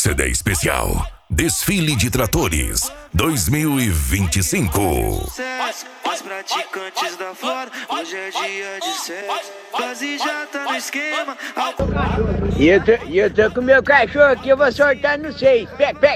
CD especial Desfile de Tratores 2025. Os praticantes da flora, hoje é dia de sexo. Quase já tá no esquema. E eu tô com meu cachorro aqui, eu vou soltar no 6. Pega.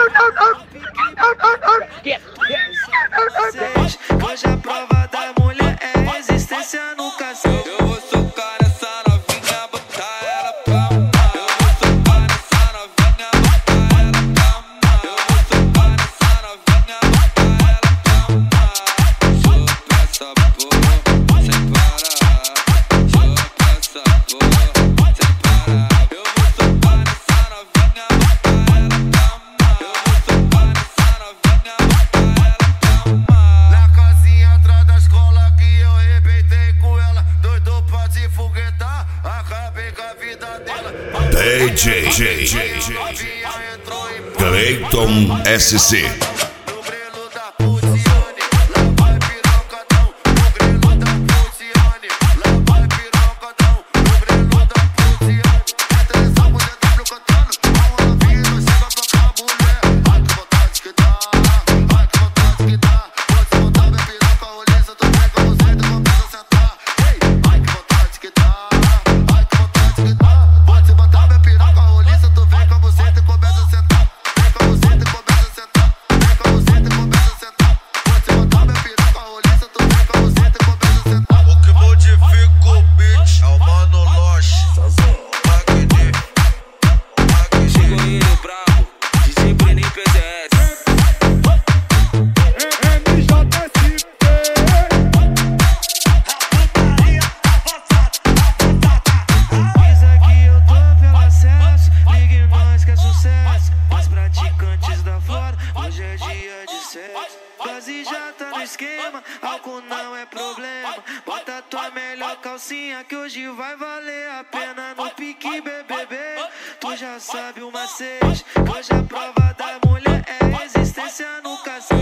Hoje a prova da mulher é resistência no cacete. Eu vou socar essa novinha, botar ela pra mamar. Eu vou socar essa novinha, botar ela pra mamar. Eu vou socar essa novinha, botar ela pra mamar. Chupa essa porra, sem parar. Chupa essa porra, sem parar. Eu vou socar essa novinha, botar ela pra mamar. Eu vou socar essa novinha, botar ela pra mamar. Na casinha atrás da escola que eu arrebentei com ela. Doido pra se foguetar, acabei com a vida dela. DJ Cleiton SC. No grelo da Puziane, lá vai pirocadão. No grelo da Puziane, lá vai pirocadão. No grelo da Puziane, entra essa mulher tá brocotando. Vamos na vida, chega pra cá, mulher. Ai que vontade que dá, ai que vontade que dá. Pode botar minha piroca, olheza, tu pega você e começa a sentar. Ei, ai que vontade que dá, ai que vontade que dá. Pode botar minha piroca, olheza, tu vem com você e começa a sentar. Vem com você e começa a sentar. Vem com você e começa a sentar. Pode botar minha piroca, olheza, tu vem com você e começa a sentar. O que modifica o beat é o Mano Loche. Chegou ele, o brabo, DJ Breninho PZS. Avisa que eu tô pelo acesso. Ligue nós que é sucesso. Os praticantes da flora, hoje é dia de sexo. Quase já tá no esquema, álcool não é problema. Bota tua melhor calcinha que hoje vai valer a pena. No pique BBB, tu já sabe o macete. Hoje a prova da mulher é resistência no cacete.